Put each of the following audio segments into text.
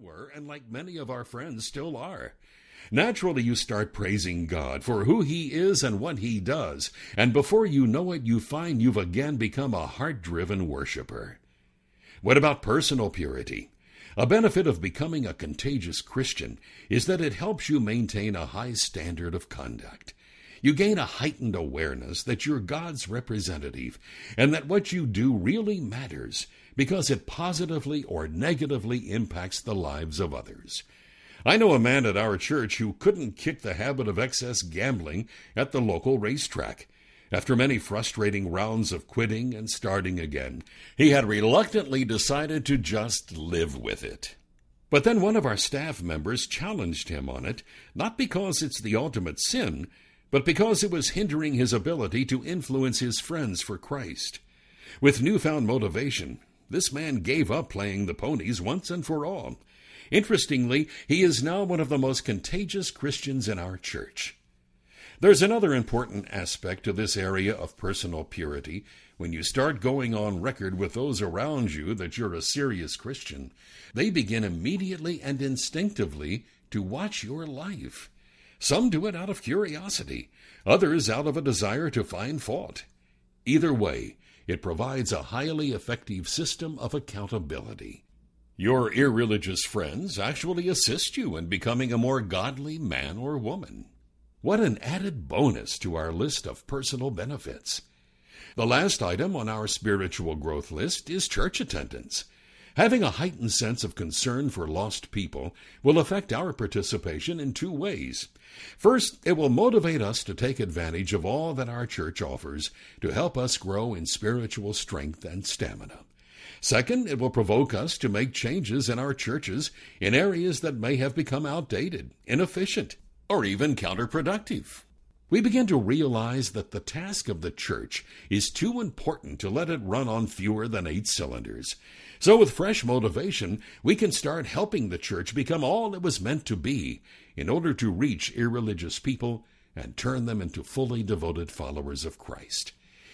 were, and like many of our friends still are. Naturally, you start praising God for who He is and what He does, and before you know it, you find you've again become a heart-driven worshiper. What about personal purity? A benefit of becoming a contagious Christian is that it helps you maintain a high standard of conduct. You gain a heightened awareness that you're God's representative and that what you do really matters because it positively or negatively impacts the lives of others. I know a man at our church who couldn't kick the habit of excess gambling at the local racetrack. After many frustrating rounds of quitting and starting again, he had reluctantly decided to just live with it. But then one of our staff members challenged him on it, not because it's the ultimate sin, but because it was hindering his ability to influence his friends for Christ. With newfound motivation, this man gave up playing the ponies once and for all. Interestingly, he is now one of the most contagious Christians in our church. There's another important aspect to this area of personal purity. When you start going on record with those around you that you're a serious Christian, they begin immediately and instinctively to watch your life. Some do it out of curiosity, others out of a desire to find fault. Either way, it provides a highly effective system of accountability. Your irreligious friends actually assist you in becoming a more godly man or woman. What an added bonus to our list of personal benefits. The last item on our spiritual growth list is church attendance. Having a heightened sense of concern for lost people will affect our participation in two ways. First, it will motivate us to take advantage of all that our church offers to help us grow in spiritual strength and stamina. Second, it will provoke us to make changes in our churches in areas that may have become outdated, inefficient, or even counterproductive. We begin to realize that the task of the church is too important to let it run on fewer than 8 cylinders. So with fresh motivation, we can start helping the church become all it was meant to be in order to reach irreligious people and turn them into fully devoted followers of Christ.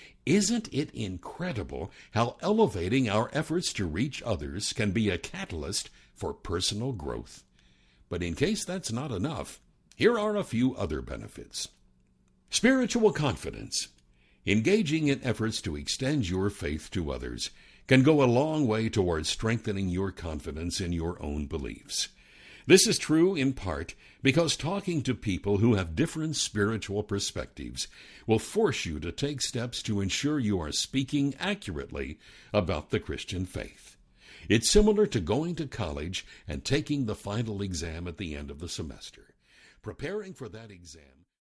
Isn't it incredible how elevating our efforts to reach others can be a catalyst for personal growth? But in case that's not enough, here are a few other benefits. Spiritual confidence. Engaging in efforts to extend your faith to others can go a long way towards strengthening your confidence in your own beliefs. This is true in part because talking to people who have different spiritual perspectives will force you to take steps to ensure you are speaking accurately about the Christian faith. It's similar to going to college and taking the final exam at the end of the semester. Preparing for that exam